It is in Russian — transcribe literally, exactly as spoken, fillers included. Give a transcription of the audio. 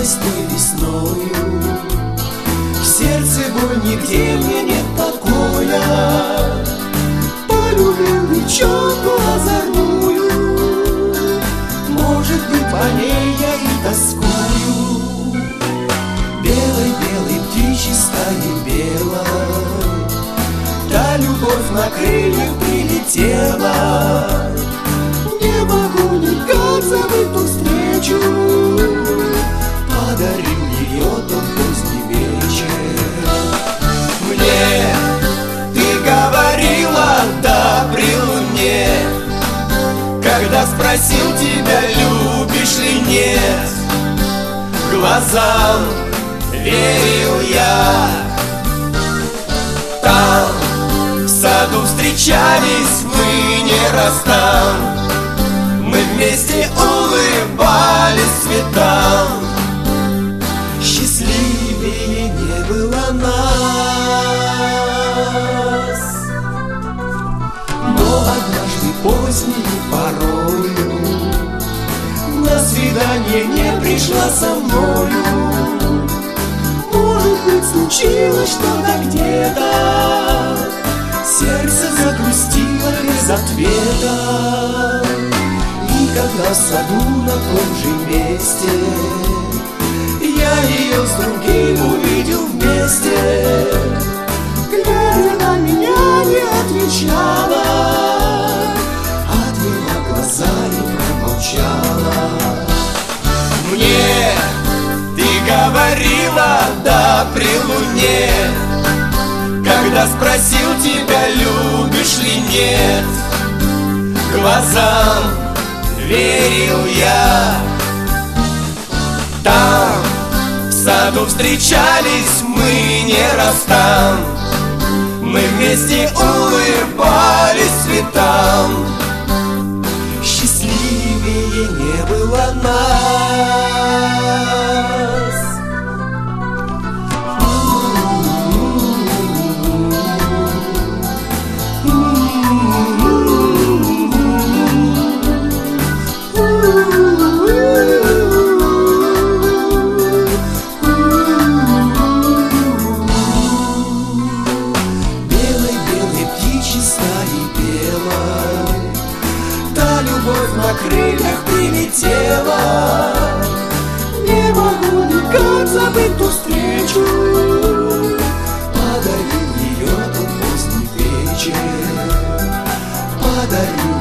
Осталась той весною, в сердце боль, нигде мне нет покоя. Полюбил девчонку озорную, может быть, по ней я и тоскую. Белой-белой птичьей стаи белой, та любовь на крыльях прилетела. Не могу никак забыть ту встречу, подарил ее тот поздний вечер. Мне ты говорила, да, при луне, когда спросил тебя, любишь ли нет, глазам верил я. Там в саду встречались мы не раз там, мы вместе улыбались цветам. Счастливее не было нас. Но однажды поздней порою на свидание не пришла со мною. Может быть, случилось что-то где-то, сердце загрустило без ответа. И когда в саду на том же месте я ее с другим увидел вместе, глядя на меня, не отвечала, отвела глаза и промолчала. Мне ты говорила, да, при луне, когда спросил тебя, любишь ли нет, глазам верил я. Там в саду встречались мы не раз там, мы вместе улыбались цветам. Счастливее не было нас. Любовь на крыльях прилетела. Не могу никак забыть ту встречу, подарил ее тот поздний вечер, подарил